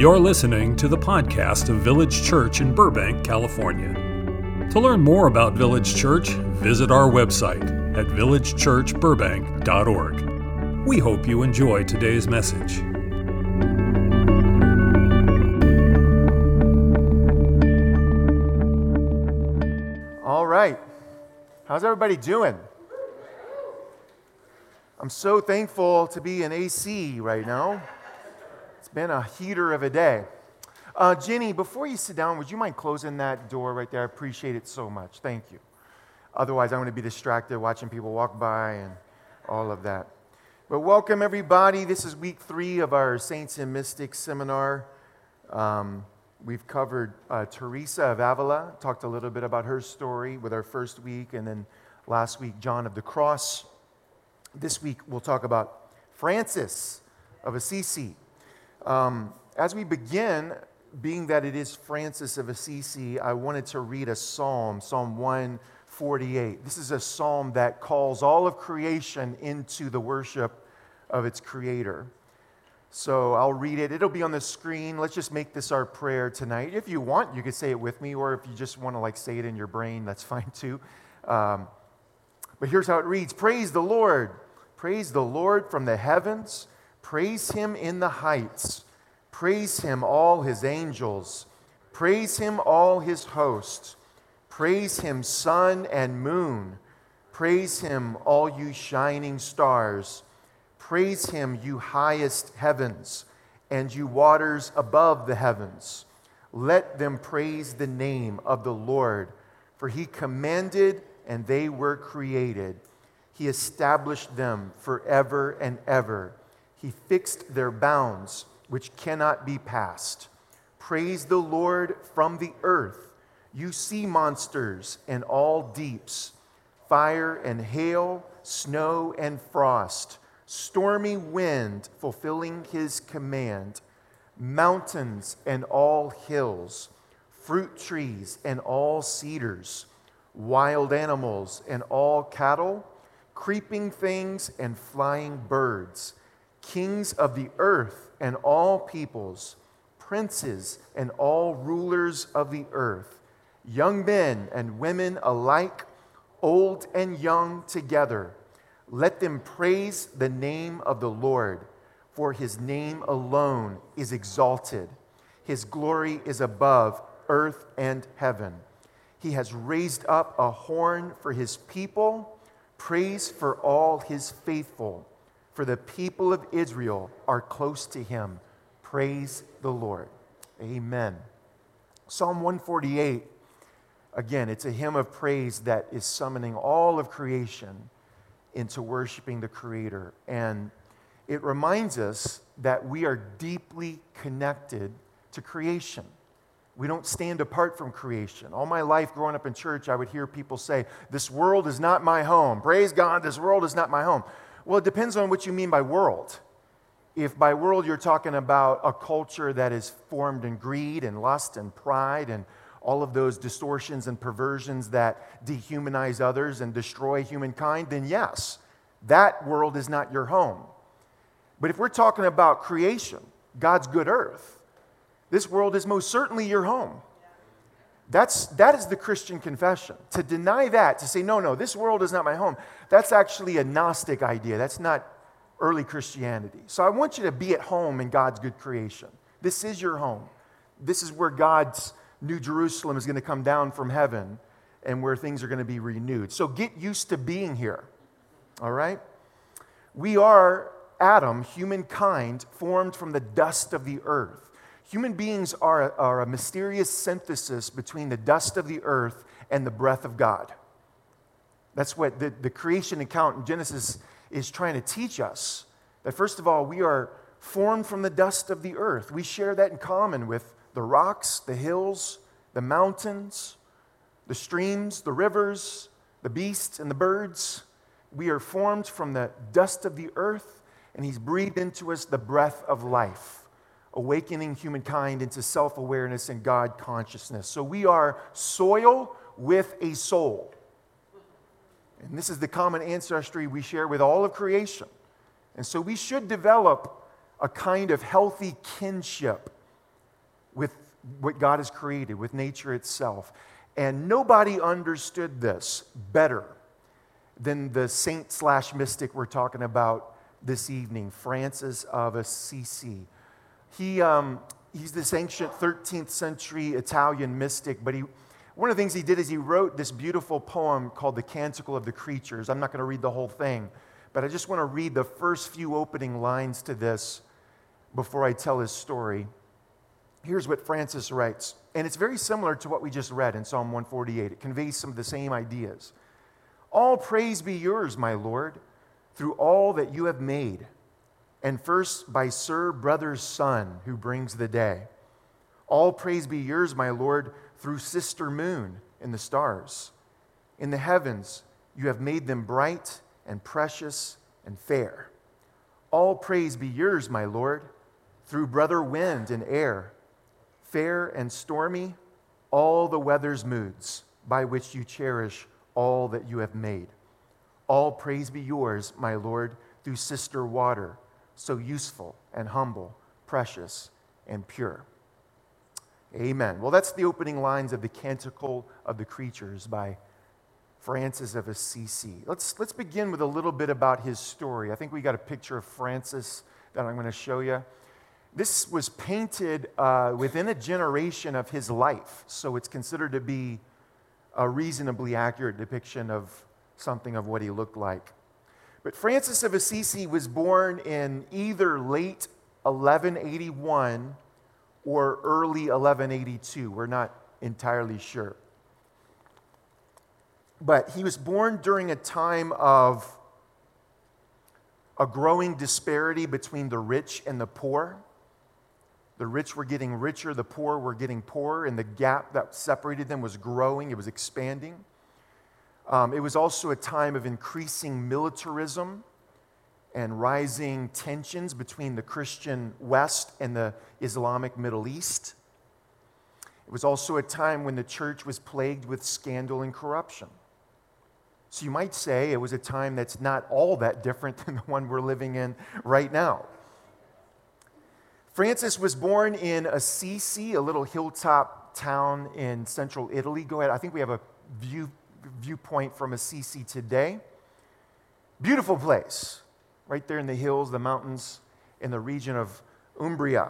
You're listening to the podcast of Village Church in Burbank, California. To learn more about Village Church, visit our website at villagechurchburbank.org. We hope you enjoy today's message. All right. How's everybody doing? I'm so thankful to be in AC right now. It's been a heater of a day. Jenny, before you sit down, would you mind closing that door right there? I appreciate it so much. Thank you. Otherwise, I'm going to be distracted watching people walk by and all of that. But welcome, everybody. This is week 3 of our Saints and Mystics seminar. We've covered Teresa of Avila, talked a little bit about her story with our first week, and then last week, John of the Cross. This week, we'll talk about Francis of Assisi. As we begin, being that it is Francis of Assisi, I wanted to read a psalm, Psalm 148. This is a psalm that calls all of creation into the worship of its creator. So I'll read it. It'll be on the screen. Let's just make this our prayer tonight. If you want, you could say it with me, or if you just want to say it in your brain, that's fine too. But here's how it reads. Praise the Lord. Praise the Lord from the heavens. Praise him in the heights. Praise him, all his angels. Praise him, all his hosts. Praise him, sun and moon. Praise him, all you shining stars. Praise him, you highest heavens, and you waters above the heavens. Let them praise the name of the Lord, for he commanded and they were created. He established them forever and ever. He fixed their bounds, which cannot be passed. Praise the Lord from the earth, you sea monsters and all deeps, fire and hail, snow and frost, stormy wind fulfilling his command, mountains and all hills, fruit trees and all cedars, wild animals and all cattle, creeping things and flying birds, kings of the earth and all peoples, princes and all rulers of the earth, young men and women alike, old and young together. Let them praise the name of the Lord, for his name alone is exalted. His glory is above earth and heaven. He has raised up a horn for his people, praise for all his faithful. For the people of Israel are close to him. Praise the Lord. Amen. Psalm 148, again, it's a hymn of praise that is summoning all of creation into worshiping the Creator. And it reminds us that we are deeply connected to creation. We don't stand apart from creation. All my life growing up in church, I would hear people say, this world is not my home. Praise God, this world is not my home. Well, it depends on what you mean by world. If by world you're talking about a culture that is formed in greed and lust and pride and all of those distortions and perversions that dehumanize others and destroy humankind, then yes, that world is not your home. But if we're talking about creation, God's good earth, this world is most certainly your home. That is the Christian confession. To deny that, to say, no, this world is not my home, that's actually a Gnostic idea. That's not early Christianity. So I want you to be at home in God's good creation. This is your home. This is where God's New Jerusalem is going to come down from heaven and where things are going to be renewed. So get used to being here, all right? We are Adam, humankind, formed from the dust of the earth. Human beings are a mysterious synthesis between the dust of the earth and the breath of God. That's what the creation account in Genesis is trying to teach us. That first of all, we are formed from the dust of the earth. We share that in common with the rocks, the hills, the mountains, the streams, the rivers, the beasts, and the birds. We are formed from the dust of the earth, and he's breathed into us the breath of life, awakening humankind into self-awareness and God consciousness. So we are soil with a soul. And this is the common ancestry we share with all of creation. And so we should develop a kind of healthy kinship with what God has created, with nature itself. And nobody understood this better than the saint/mystic we're talking about this evening, Francis of Assisi. He's this ancient 13th century Italian mystic, but one of the things he did is he wrote this beautiful poem called The Canticle of the Creatures. I'm not going to read the whole thing, but I just want to read the first few opening lines to this before I tell his story. Here's what Francis writes, and it's very similar to what we just read in Psalm 148. It conveys some of the same ideas. All praise be yours, my Lord, through all that you have made, and first by Sir Brother's Son who brings the day. All praise be yours, my Lord, through Sister Moon and the stars. In the heavens, you have made them bright and precious and fair. All praise be yours, my Lord, through Brother Wind and Air, fair and stormy, all the weather's moods, by which you cherish all that you have made. All praise be yours, my Lord, through Sister Water, so useful and humble, precious and pure. Amen. Well, that's the opening lines of the Canticle of the Creatures by Francis of Assisi. Let's begin with a little bit about his story. I think we got a picture of Francis that I'm going to show you. This was painted within a generation of his life, so it's considered to be a reasonably accurate depiction of something of what he looked like. But Francis of Assisi was born in either late 1181 or early 1182. We're not entirely sure. But he was born during a time of a growing disparity between the rich and the poor. The rich were getting richer, the poor were getting poorer, and the gap that separated them was growing, it was expanding. It was also a time of increasing militarism and rising tensions between the Christian West and the Islamic Middle East. It was also a time when the church was plagued with scandal and corruption. So you might say it was a time that's not all that different than the one we're living in right now. Francis was born in Assisi, a little hilltop town in central Italy. Go ahead. I think we have a viewpoint from Assisi today. Beautiful place, right there in the hills, the mountains, in the region of Umbria.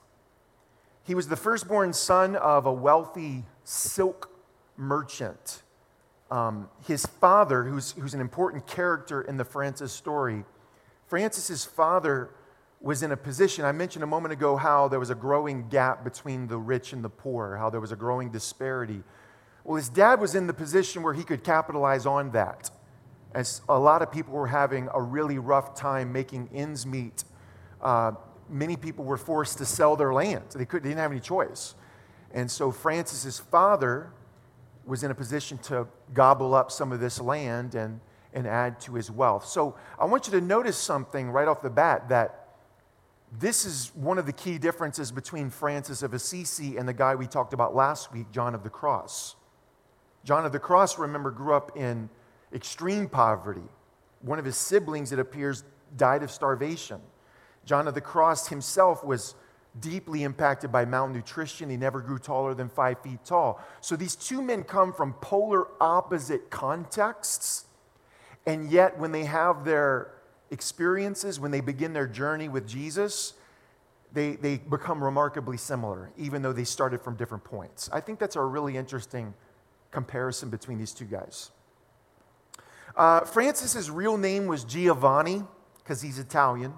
He was the firstborn son of a wealthy silk merchant. His father, who's an important character in the Francis story, Francis's father was in a position, I mentioned a moment ago how there was a growing gap between the rich and the poor, how there was a growing disparity. Well, his dad was in the position where he could capitalize on that, as a lot of people were having a really rough time making ends meet. Many people were forced to sell their land. They didn't have any choice. And so Francis's father was in a position to gobble up some of this land and add to his wealth. So I want you to notice something right off the bat, that this is one of the key differences between Francis of Assisi and the guy we talked about last week, John of the Cross. John of the Cross, remember, grew up in extreme poverty. One of his siblings, it appears, died of starvation. John of the Cross himself was deeply impacted by malnutrition. He never grew taller than 5 feet tall. So these two men come from polar opposite contexts, and yet when they have their experiences, when they begin their journey with Jesus, they become remarkably similar, even though they started from different points. I think that's a really interesting comparison between these two guys. Francis's real name was Giovanni, because he's Italian.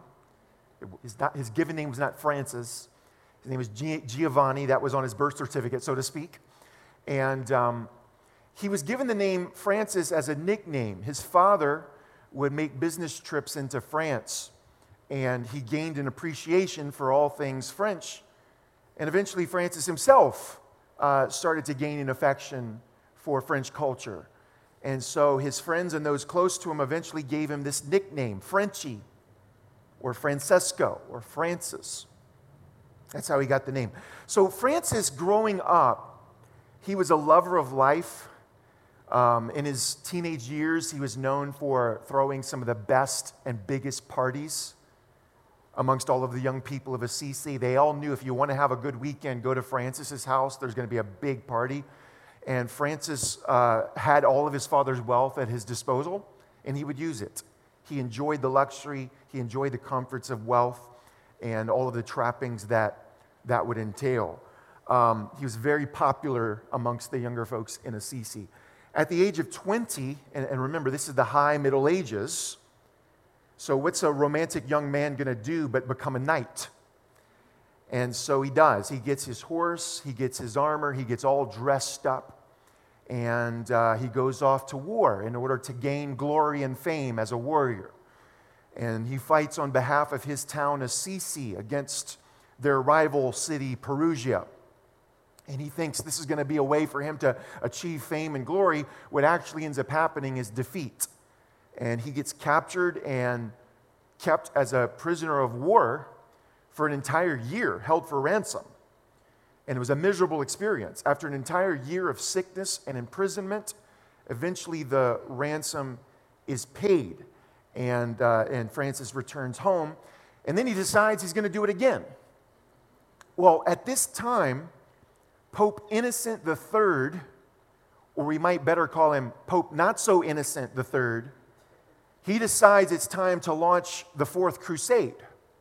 His given name was not Francis. His name was Giovanni. That was on his birth certificate, so to speak. And he was given the name Francis as a nickname. His father would make business trips into France, and he gained an appreciation for all things French. And eventually Francis himself started to gain an affection for French culture. And so his friends and those close to him eventually gave him this nickname, Frenchy, or Francesco, or Francis. That's how he got the name. So Francis, growing up, he was a lover of life. In his teenage years, he was known for throwing some of the best and biggest parties. amongst all of the young people of Assisi. They all knew if you want to have a good weekend, go to Francis's house. There's going to be a big party. And Francis had all of his father's wealth at his disposal, and he would use it. He enjoyed the luxury. He enjoyed the comforts of wealth and all of the trappings that would entail. He was very popular amongst the younger folks in Assisi. At the age of 20, and remember, this is the high Middle Ages, so what's a romantic young man going to do but become a knight? And so he does. He gets his horse, he gets his armor, he gets all dressed up, and he goes off to war in order to gain glory and fame as a warrior. And he fights on behalf of his town, Assisi, against their rival city, Perugia. And he thinks this is going to be a way for him to achieve fame and glory. What actually ends up happening is defeat. And he gets captured and kept as a prisoner of war for an entire year, held for ransom. And it was a miserable experience. After an entire year of sickness and imprisonment, eventually the ransom is paid. And Francis returns home. And then he decides he's going to do it again. Well, at this time, Pope Innocent III, or we might better call him Pope Not So Innocent III, he decides it's time to launch the Fourth Crusade.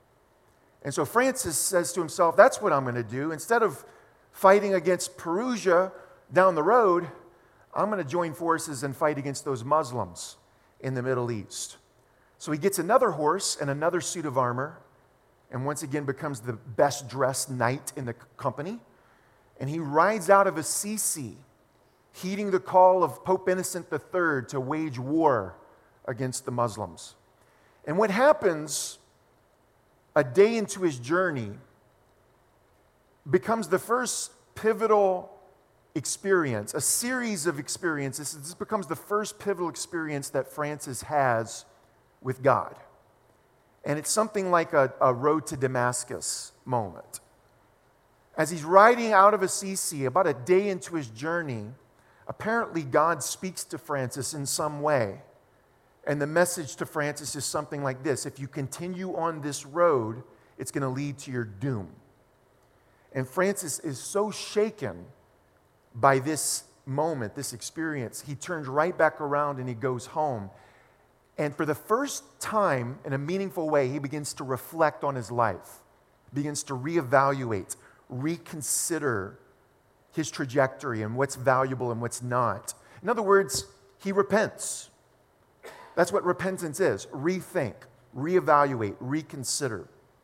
And so Francis says to himself, that's what I'm going to do. Instead of fighting against Perugia down the road, I'm going to join forces and fight against those Muslims in the Middle East. So he gets another horse and another suit of armor, and once again becomes the best dressed knight in the company. And he rides out of Assisi, heeding the call of Pope Innocent III to wage war against the Muslims. And what happens a day into his journey becomes the first pivotal experience, a series of experiences. This becomes the first pivotal experience that Francis has with God. And it's something like a road to Damascus moment. As he's riding out of Assisi, about a day into his journey, apparently God speaks to Francis in some way. And the message to Francis is something like this: if you continue on this road, it's going to lead to your doom. And Francis is so shaken by this moment, this experience, he turns right back around and he goes home. And for the first time, in a meaningful way, he begins to reflect on his life, begins to reevaluate, reconsider his trajectory and what's valuable and what's not. In other words, he repents. That's what repentance is: rethink, reevaluate, reconsider.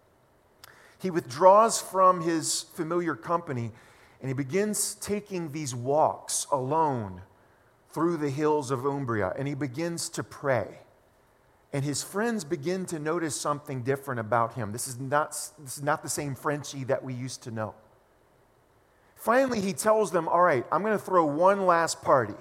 He withdraws from his familiar company and he begins taking these walks alone through the hills of Umbria, and he begins to pray. And his friends begin to notice something different about him. This is not the same Frenchie that we used to know. Finally, he tells them, all right, I'm going to throw one last party.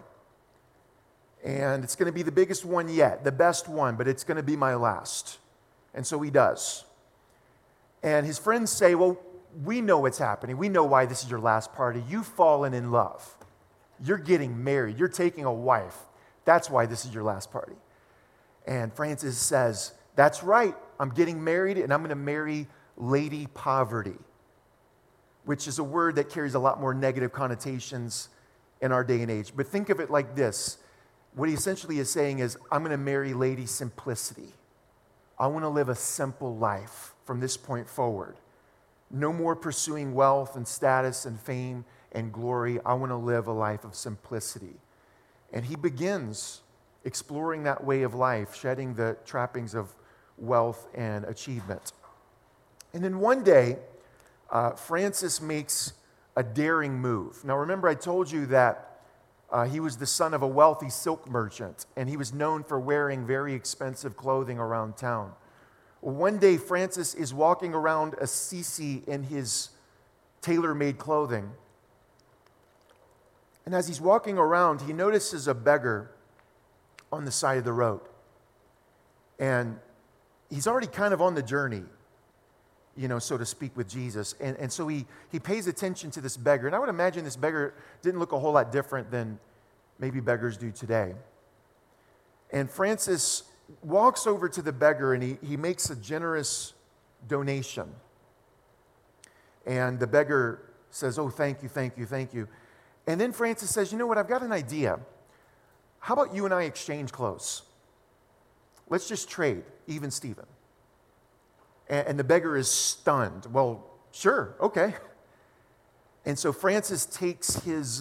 And it's going to be the biggest one yet, the best one, but it's going to be my last. And so he does. And his friends say, well, we know what's happening. We know why this is your last party. You've fallen in love. You're getting married. You're taking a wife. That's why this is your last party. And Francis says, that's right, I'm getting married and I'm going to marry Lady Poverty, which is a word that carries a lot more negative connotations in our day and age. But think of it like this. What he essentially is saying is, I'm going to marry Lady Simplicity. I want to live a simple life from this point forward. No more pursuing wealth and status and fame and glory. I want to live a life of simplicity. And he begins exploring that way of life, shedding the trappings of wealth and achievement. And then one day, Francis makes a daring move. Now remember, I told you that he was the son of a wealthy silk merchant, and he was known for wearing very expensive clothing around town. Well, one day, Francis is walking around Assisi in his tailor-made clothing. And as he's walking around, he notices a beggar on the side of the road. And he's already kind of on the journey, so to speak, with Jesus. And so he pays attention to this beggar. And I would imagine this beggar didn't look a whole lot different than maybe beggars do today. And Francis walks over to the beggar and he makes a generous donation. And the beggar says, oh, thank you, thank you, thank you. And then Francis says, you know what, I've got an idea. How about you and I exchange clothes? Let's just trade, even Steven. And the beggar is stunned. Well, sure, okay. And so Francis takes his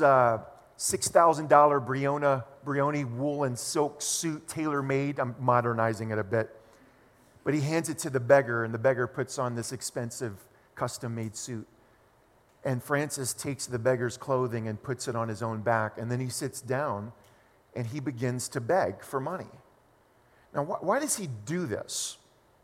$6,000 Brioni wool and silk suit, tailor-made. I'm modernizing it a bit. But he hands it to the beggar, and the beggar puts on this expensive, custom-made suit. And Francis takes the beggar's clothing and puts it on his own back, and then he sits down, and he begins to beg for money. Now, why does he do this?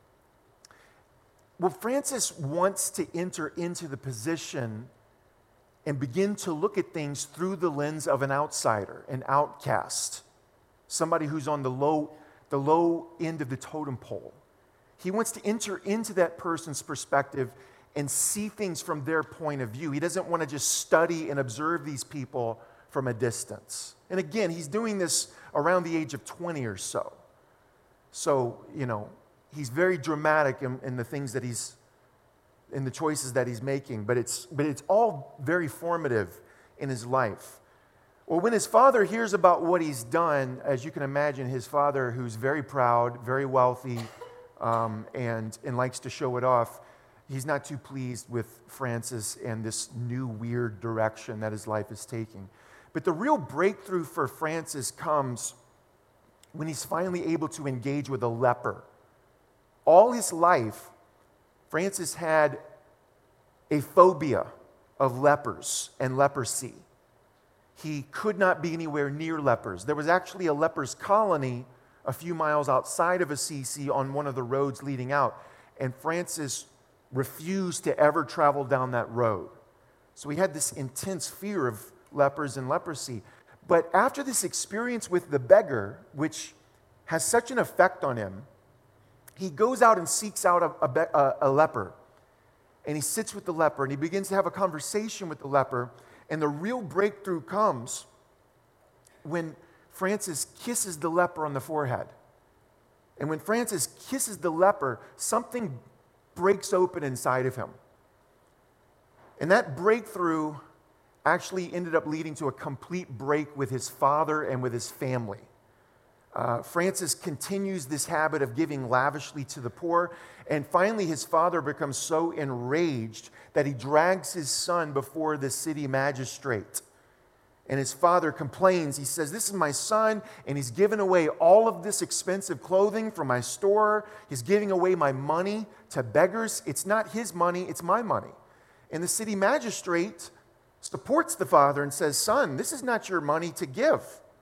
Well, Francis wants to enter into the position and begin to look at things through the lens of an outsider, an outcast, somebody who's on the low end of the totem pole. He wants to enter into that person's perspective and see things from their point of view. He doesn't want to just study and observe these people from a distance. And again, he's doing this around the age of 20 or so. So, he's very dramatic in the things that in the choices that he's making, but it's all very formative in his life. Well, when his father hears about what he's done, as you can imagine, his father, who's very proud, very wealthy, and likes to show it off, he's not too pleased with Francis and this new weird direction that his life is taking. But the real breakthrough for Francis comes when he's finally able to engage with a leper. All his life, Francis had a phobia of lepers and leprosy. He could not be anywhere near lepers. There was actually a lepers colony a few miles outside of Assisi on one of the roads leading out, and Francis refused to ever travel down that road. So he had this intense fear of lepers and leprosy. But after this experience with the beggar, which has such an effect on him, he goes out and seeks out a leper. And he sits with the leper, and he begins to have a conversation with the leper. And the real breakthrough comes when Francis kisses the leper on the forehead. And when Francis kisses the leper, something breaks open inside of him. And that breakthrough actually ended up leading to a complete break with his father and with his family. Francis continues this habit of giving lavishly to the poor, and finally his father becomes so enraged that he drags his son before the city magistrate. And his father complains. He says, this is my son, and he's given away all of this expensive clothing from my store. He's giving away my money to beggars. It's not his money, it's my money. And the city magistrate supports the father and says, son, this is not your money to give.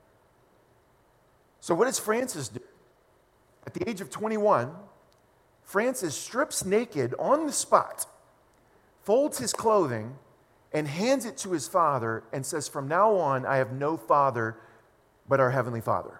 So what does Francis do? At the age of 21, Francis strips naked on the spot, folds his clothing, and hands it to his father and says, from now on, I have no father but our Heavenly Father.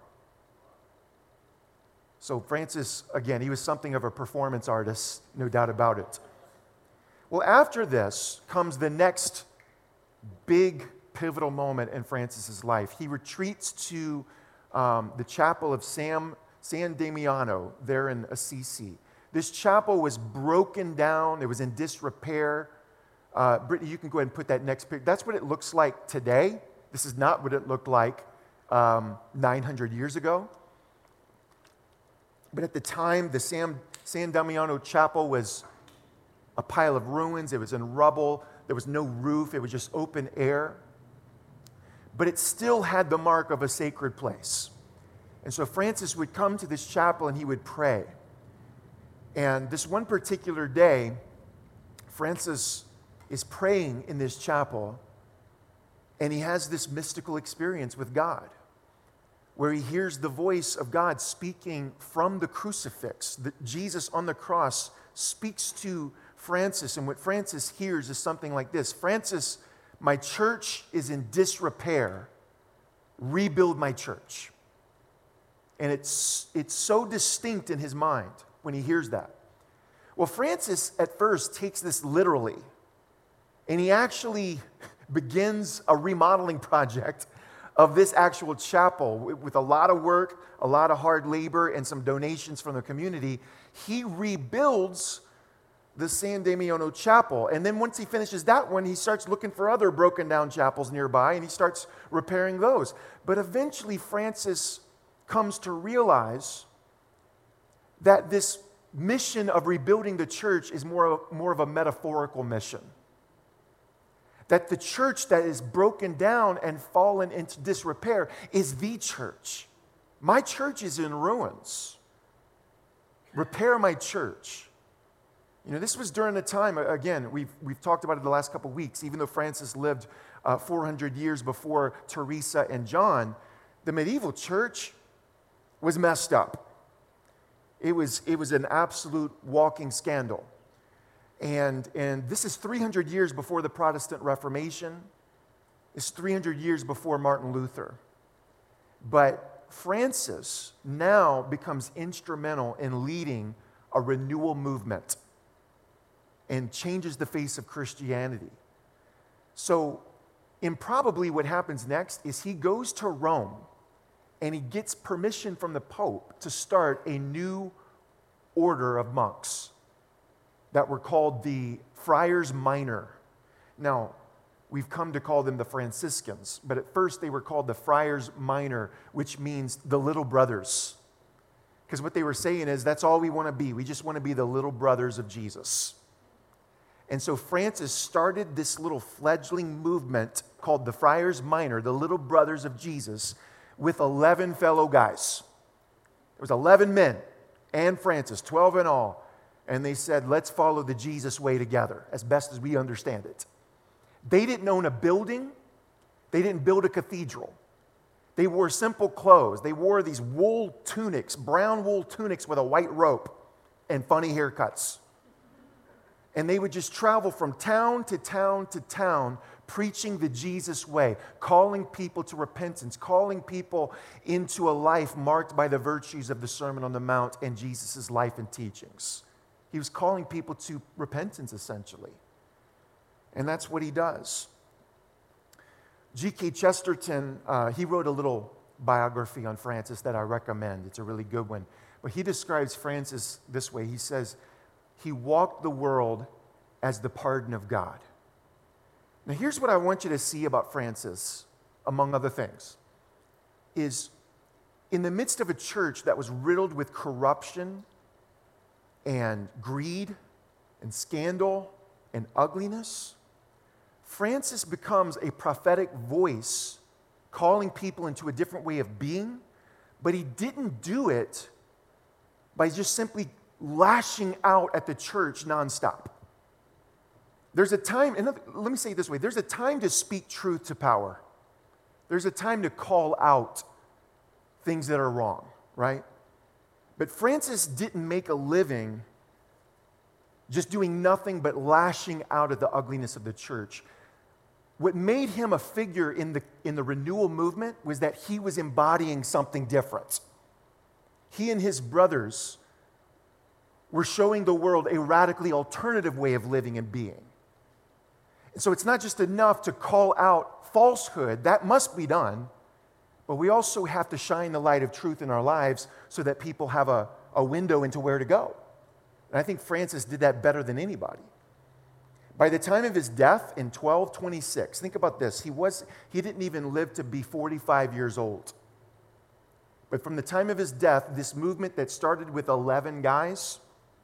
So Francis, again, he was something of a performance artist, no doubt about it. Well, after this comes the next big pivotal moment in Francis's life. He retreats to the chapel of San Damiano there in Assisi. This chapel was broken down. It was in disrepair. Brittany, you can go ahead and put that next picture. That's what it looks like today. This is not what it looked like 900 years ago. But at the time, the San Damiano chapel was a pile of ruins. It was in rubble. There was no roof. It was just open air. But it still had the mark of a sacred place. And so Francis would come to this chapel and he would pray. And this one particular day, Francis is praying in this chapel, and he has this mystical experience with God, where he hears the voice of God speaking from the crucifix. That Jesus on the cross speaks to Francis, and what Francis hears is something like this: Francis, my church is in disrepair. Rebuild my church. And it's so distinct in his mind when he hears that. Well, Francis at first takes this literally, and he actually begins a remodeling project of this actual chapel with a lot of work, a lot of hard labor, and some donations from the community. He rebuilds the San Damiano Chapel. And then once he finishes that one, he starts looking for other broken down chapels nearby, and he starts repairing those. But eventually, Francis comes to realize that this mission of rebuilding the church is more of a metaphorical mission. That the church that is broken down and fallen into disrepair is the church. My church is in ruins. Repair my church. You know, this was during a time, again, we've talked about it the last couple of weeks, even though Francis lived 400 years before Teresa and John, the medieval church was messed up. It was an absolute walking scandal. And this is 300 years before the Protestant Reformation. It's 300 years before Martin Luther. But Francis now becomes instrumental in leading a renewal movement and changes the face of Christianity. So, improbably what happens next is he goes to Rome and he gets permission from the Pope to start a new order of monks that were called the Friars Minor. Now, we've come to call them the Franciscans, but at first they were called the Friars Minor, which means the little brothers. Because what they were saying is, that's all we want to be. We just want to be the little brothers of Jesus. And so Francis started this little fledgling movement called the Friars Minor, the little brothers of Jesus, with 11 fellow guys. There was 11 men and Francis, 12 in all. And they said, let's follow the Jesus way together as best as we understand it. They didn't own a building. They didn't build a cathedral. They wore simple clothes. They wore these wool tunics, brown wool tunics with a white rope and funny haircuts. And they would just travel from town to town to town, preaching the Jesus way, calling people to repentance, calling people into a life marked by the virtues of the Sermon on the Mount and Jesus' life and teachings. He was calling people to repentance, essentially. And that's what he does. G.K. Chesterton, he wrote a little biography on Francis that I recommend. It's a really good one. But he describes Francis this way. He says, he walked the world as the pardon of God. Now, here's what I want you to see about Francis, among other things, is in the midst of a church that was riddled with corruption and greed and scandal and ugliness, Francis becomes a prophetic voice calling people into a different way of being, but he didn't do it by just simply lashing out at the church nonstop. There's a time, and let me say it this way, there's a time to speak truth to power. There's a time to call out things that are wrong, right? But Francis didn't make a living just doing nothing but lashing out at the ugliness of the church. What made him a figure in the renewal movement was that he was embodying something different. He and his brothers were showing the world a radically alternative way of living and being. And so it's not just enough to call out falsehood, that must be done, but we also have to shine the light of truth in our lives so that people have a window into where to go. And I think Francis did that better than anybody. By the time of his death in 1226, think about this, he didn't even live to be 45 years old. But from the time of his death, this movement that started with 11 guys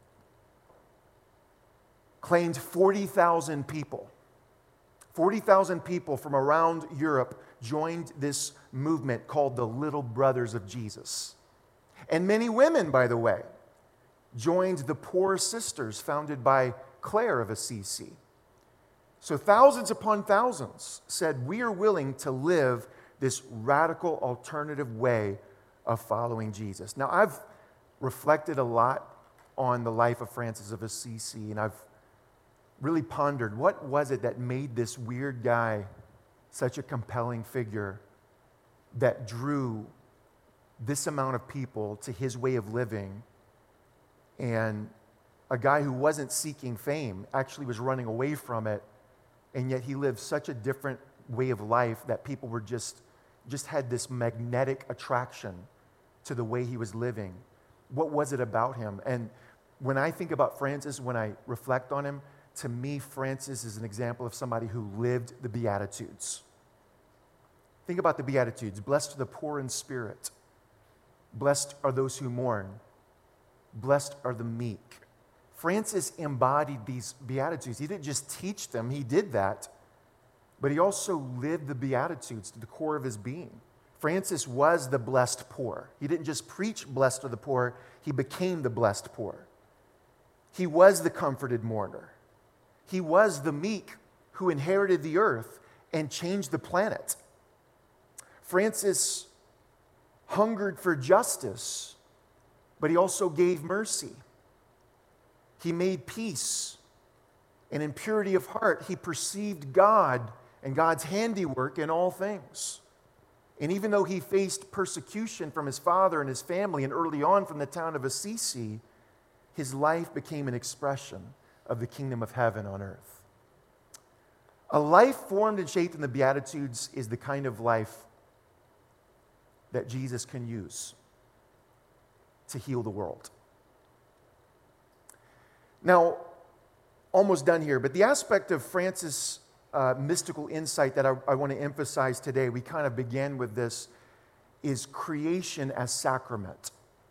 claimed 40,000 people. 40,000 people from around Europe joined this movement called the Little Brothers of Jesus. And many women, by the way, joined the Poor Sisters founded by Clare of Assisi. So thousands upon thousands said, we are willing to live this radical alternative way of following Jesus. Now, I've reflected a lot on the life of Francis of Assisi, and I've really pondered, what was it that made this weird guy such a compelling figure that drew this amount of people to his way of living, and a guy who wasn't seeking fame, actually was running away from it, and yet he lived such a different way of life that people were just had this magnetic attraction to the way he was living. What was it about him? And when I think about Francis, when I reflect on him, to me, Francis is an example of somebody who lived the Beatitudes. Think about the Beatitudes. Blessed are the poor in spirit. Blessed are those who mourn. Blessed are the meek. Francis embodied these Beatitudes. He didn't just teach them, he did that, but he also lived the Beatitudes to the core of his being. Francis was the blessed poor. He didn't just preach blessed are the poor, he became the blessed poor. He was the comforted mourner. He was the meek who inherited the earth and changed the planet. Francis hungered for justice, but he also gave mercy. He made peace, and in purity of heart, he perceived God and God's handiwork in all things. And even though he faced persecution from his father and his family, and early on from the town of Assisi, his life became an expression of the kingdom of heaven on earth. A life formed and shaped in the Beatitudes is the kind of life that Jesus can use to heal the world. Now, almost done here, but the aspect of Francis' mystical insight that I want to emphasize today, we kind of began with this, is creation as sacrament.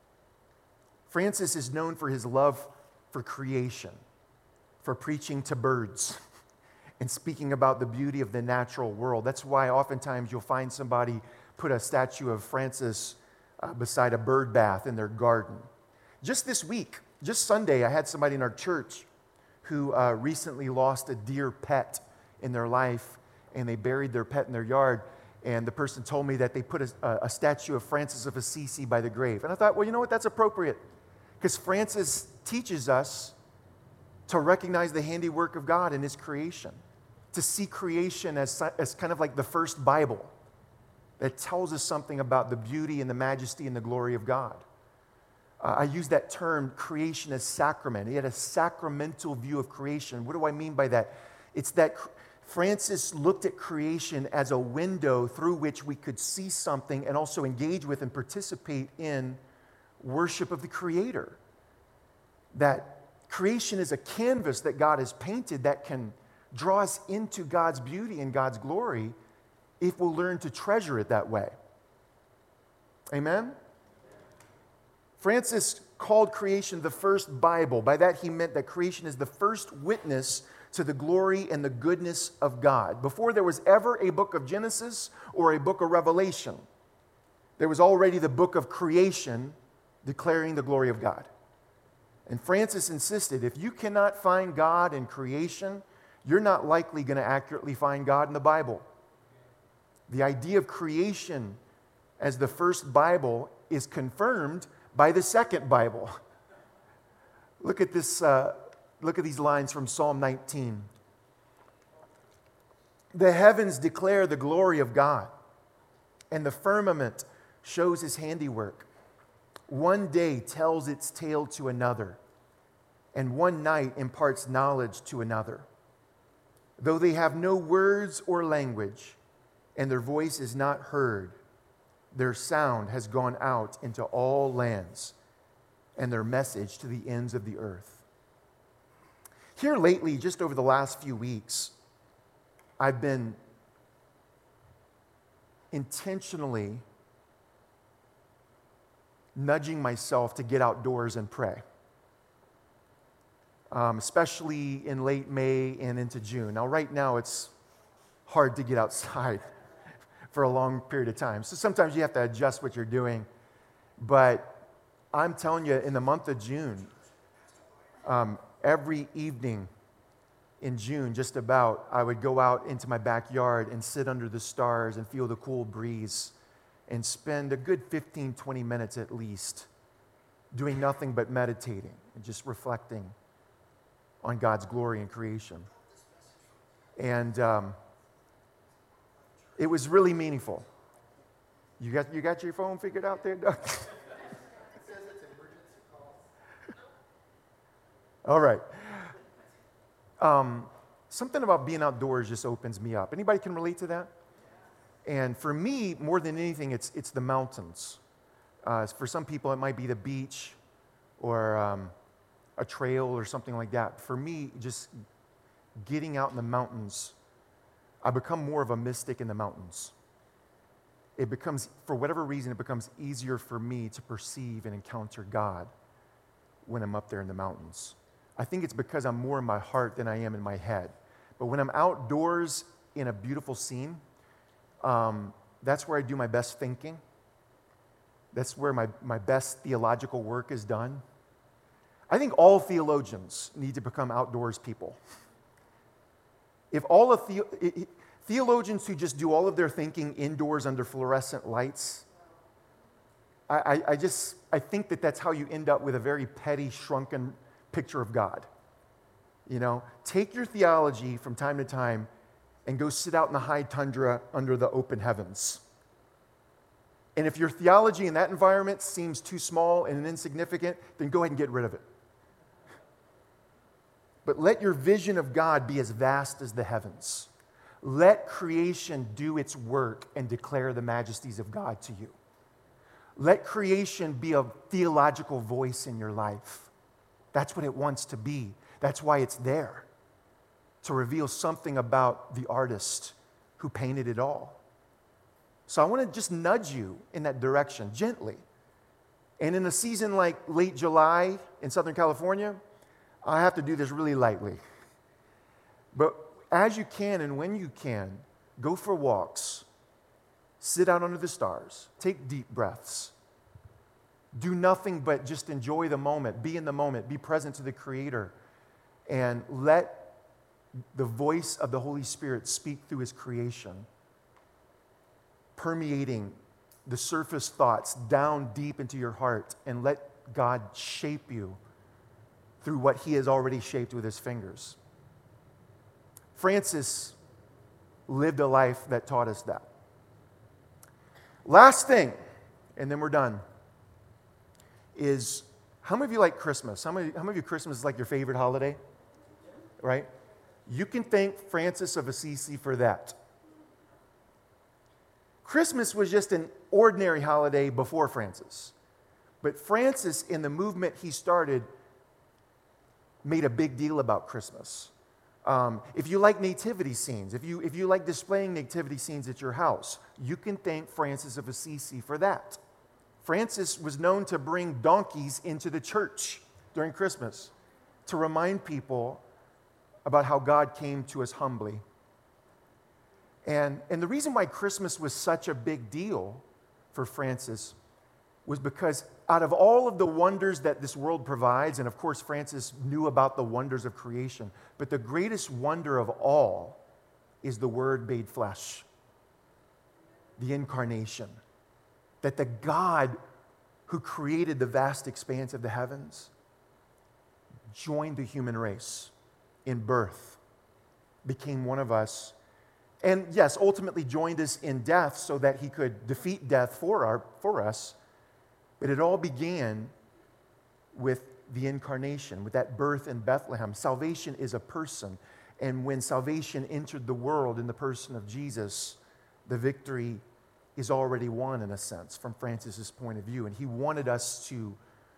Francis is known for his love for creation, for preaching to birds and speaking about the beauty of the natural world. That's why oftentimes you'll find somebody put a statue of Francis beside a bird bath in their garden. Just this week, just Sunday, I had somebody in our church who recently lost a dear pet in their life, and they buried their pet in their yard, and the person told me that they put a statue of Francis of Assisi by the grave. And I thought, well, you know what, that's appropriate, because Francis teaches us to recognize the handiwork of God in his creation, to see creation as kind of like the first Bible that tells us something about the beauty and the majesty and the glory of God. I use that term, creation as sacrament. He had a sacramental view of creation. What do I mean by that? It's that Francis looked at creation as a window through which we could see something and also engage with and participate in worship of the Creator. That creation is a canvas that God has painted that can draw us into God's beauty and God's glory if we'll learn to treasure it that way. Amen? Francis called creation the first Bible. By that he meant that creation is the first witness to the glory and the goodness of God. Before there was ever a book of Genesis or a book of Revelation, there was already the book of creation declaring the glory of God. And Francis insisted, if you cannot find God in creation, you're not likely going to accurately find God in the Bible. The idea of creation as the first Bible is confirmed by the second Bible. Look at this. Look at these lines from Psalm 19. The heavens declare the glory of God, and the firmament shows his handiwork. One day tells its tale to another, and one night imparts knowledge to another. Though they have no words or language, and their voice is not heard, their sound has gone out into all lands, and their message to the ends of the earth. Here lately, just over the last few weeks, I've been intentionally nudging myself to get outdoors and pray, especially in late May and into June. Now, right now, it's hard to get outside for a long period of time. So sometimes you have to adjust what you're doing. But I'm telling you, in the month of June, every evening in June, just about, I would go out into my backyard and sit under the stars and feel the cool breeze and spend a good 15, 20 minutes at least doing nothing but meditating and just reflecting on God's glory and creation. And it was really meaningful. You got your phone figured out there, Doug? All right. Something about being outdoors just opens me up. Anybody can relate to that? And for me, more than anything, it's the mountains. For some people, it might be the beach or a trail or something like that. For me, just getting out in the mountains, I become more of a mystic in the mountains. It becomes, for whatever reason, it becomes easier for me to perceive and encounter God when I'm up there in the mountains. I think it's because I'm more in my heart than I am in my head. But when I'm outdoors in a beautiful scene, that's where I do my best thinking. That's where my best theological work is done. I think all theologians need to become outdoors people. If all of theologians who just do all of their thinking indoors under fluorescent lights, I think that's how you end up with a very petty, shrunken picture of God. You know, take your theology from time to time and go sit out in the high tundra under the open heavens. And if your theology in that environment seems too small and insignificant, then go ahead and get rid of it. But let your vision of God be as vast as the heavens. Let creation do its work and declare the majesties of God to you. Let creation be a theological voice in your life. That's what it wants to be. That's why it's there, to reveal something about the artist who painted it all. So I want to just nudge you in that direction gently. And in a season like late July in Southern California, I have to do this really lightly. But as you can and when you can, go for walks, sit out under the stars, take deep breaths. Do nothing but just enjoy the moment, be in the moment, be present to the Creator, and let the voice of the Holy Spirit speak through His creation, permeating the surface thoughts down deep into your heart, and let God shape you through what He has already shaped with His fingers. Francis lived a life that taught us that. Last thing, and then we're done, is how many of you like Christmas? How many of you Christmas is like your favorite holiday? Right? You can thank Francis of Assisi for that. Christmas was just an ordinary holiday before Francis. But Francis, in the movement he started, made a big deal about Christmas. If you like nativity scenes, if you like displaying nativity scenes at your house, you can thank Francis of Assisi for that. Francis was known to bring donkeys into the church during Christmas to remind people about how God came to us humbly. And the reason why Christmas was such a big deal for Francis was because out of all of the wonders that this world provides, and of course Francis knew about the wonders of creation, but the greatest wonder of all is the Word made flesh, the incarnation. That the God who created the vast expanse of the heavens joined the human race in birth, became one of us, and yes, ultimately joined us in death so that He could defeat death for us. But it all began with the incarnation, with that birth in Bethlehem. Salvation is a person. And when salvation entered the world in the person of Jesus, the victory is already won, in a sense, from Francis's point of view. And he wanted us to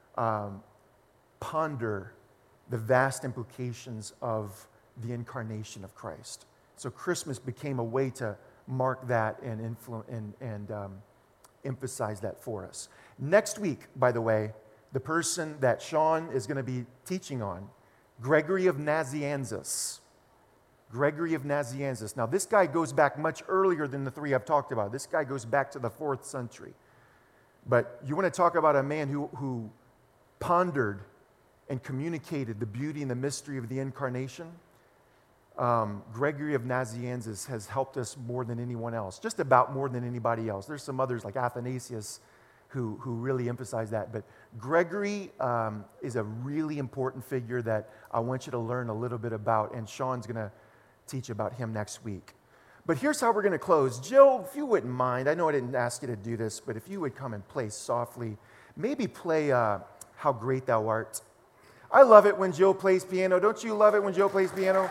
ponder the vast implications of the incarnation of Christ. So Christmas became a way to mark that and emphasize that for us. Next week, by the way, the person that Sean is going to be teaching on, Gregory of Nazianzus. Gregory of Nazianzus. Now, this guy goes back much earlier than the three I've talked about. This guy goes back to the 4th century. But you want to talk about a man who pondered and communicated the beauty and the mystery of the incarnation? Gregory of Nazianzus has helped us more than anyone else, just about more than anybody else. There's some others like Athanasius who really emphasize that. But Gregory is a really important figure that I want you to learn a little bit about, and Sean's going to teach about him next week. But here's how we're going to close. Jill, if you wouldn't mind, I know I didn't ask you to do this, but if you would come and play softly, maybe play How Great Thou Art. I love it when Jill plays piano. Don't you love it when Jill plays piano?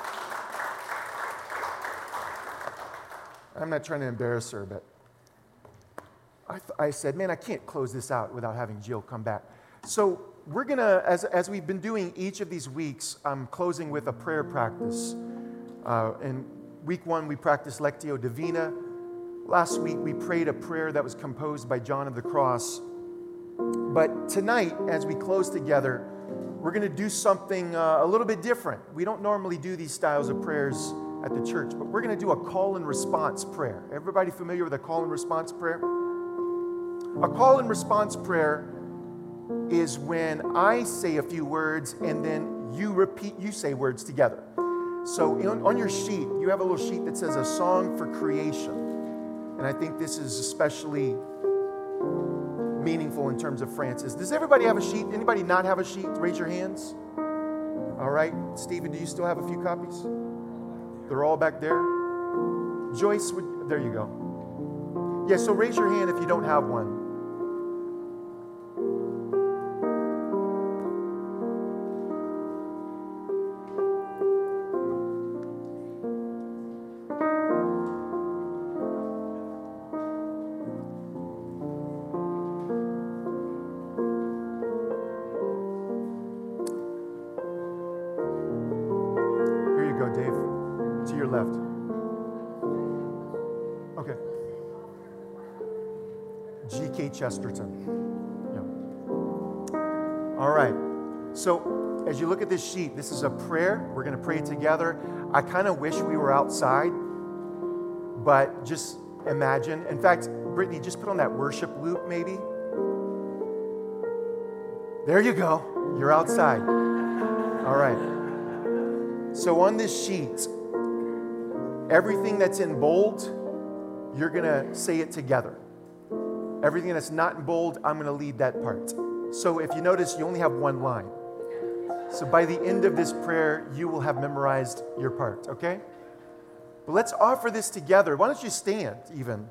I'm not trying to embarrass her, but I said, man, I can't close this out without having Jill come back. So we're going to, as we've been doing each of these weeks, I'm closing with a prayer practice. In week 1, we practiced Lectio Divina. Last week, we prayed a prayer that was composed by John of the Cross. But tonight, as we close together, we're going to do something a little bit different. We don't normally do these styles of prayers at the church, but we're going to do a call and response prayer. Everybody familiar with a call and response prayer? A call and response prayer is when I say a few words and then you say words together. So on your sheet, you have a little sheet that says a song for creation. And I think this is especially meaningful in terms of Francis. Does everybody have a sheet? Anybody not have a sheet? Raise your hands. All right. Stephen, do you still have a few copies? They're all back there. Joyce, there you go. Yeah, so raise your hand if you don't have one. Chesterton. Yeah. All right. So as you look at this sheet, this is a prayer. We're going to pray together. I kind of wish we were outside, but just imagine. In fact, Brittany, just put on that worship loop maybe. There you go. You're outside. All right. So on this sheet, everything that's in bold, you're going to say it together. Everything that's not in bold, I'm going to lead that part. So if you notice, you only have one line. So by the end of this prayer, you will have memorized your part, okay? But let's offer this together. Why don't you stand even?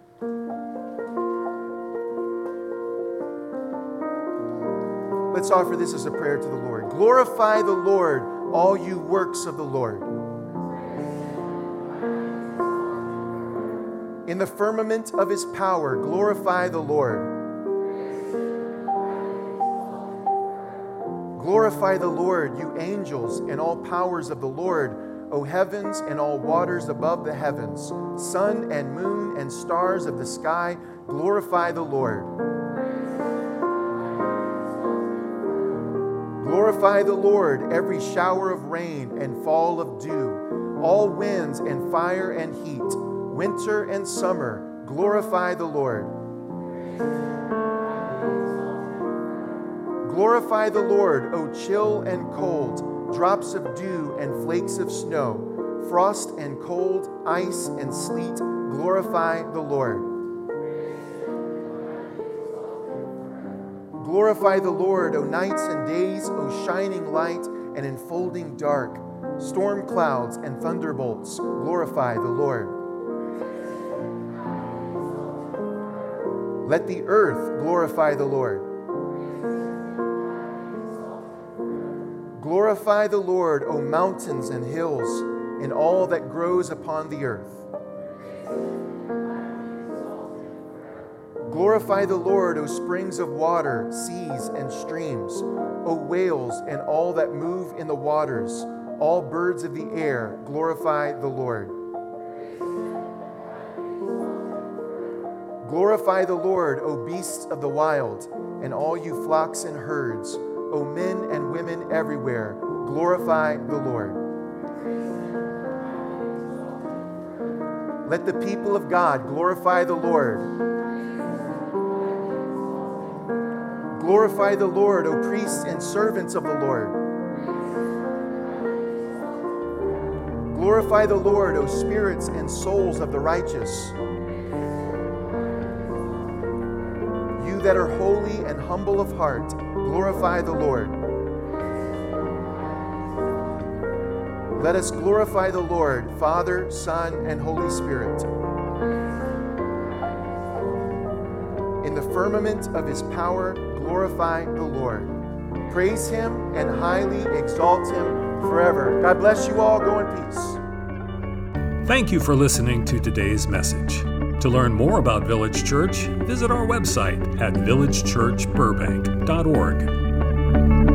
Let's offer this as a prayer to the Lord. Glorify the Lord, all you works of the Lord. In the firmament of his power, glorify the Lord. Glorify the Lord, you angels and all powers of the Lord, O heavens and all waters above the heavens, sun and moon and stars of the sky, glorify the Lord. Glorify the Lord, every shower of rain and fall of dew, all winds and fire and heat, winter and summer, glorify the Lord. Glorify the Lord, O chill and cold, drops of dew and flakes of snow, frost and cold, ice and sleet, glorify the Lord. Glorify the Lord, O nights and days, O shining light and enfolding dark, storm clouds and thunderbolts, glorify the Lord. Let the earth glorify the Lord. Glorify the Lord, O mountains and hills, and all that grows upon the earth. Glorify the Lord, O springs of water, seas and streams, O whales and all that move in the waters, all birds of the air, glorify the Lord. Glorify the Lord, O beasts of the wild, and all you flocks and herds, O men and women everywhere, glorify the Lord. Let the people of God glorify the Lord. Glorify the Lord, O priests and servants of the Lord. Glorify the Lord, O spirits and souls of the righteous. You that are holy and humble of heart, glorify the Lord. Let us glorify the Lord, Father, Son, and Holy Spirit. In the firmament of his power, glorify the Lord. Praise him and highly exalt him forever. God bless you all. Go in peace. Thank you for listening to today's message. To learn more about Village Church, visit our website at villagechurchburbank.org. you.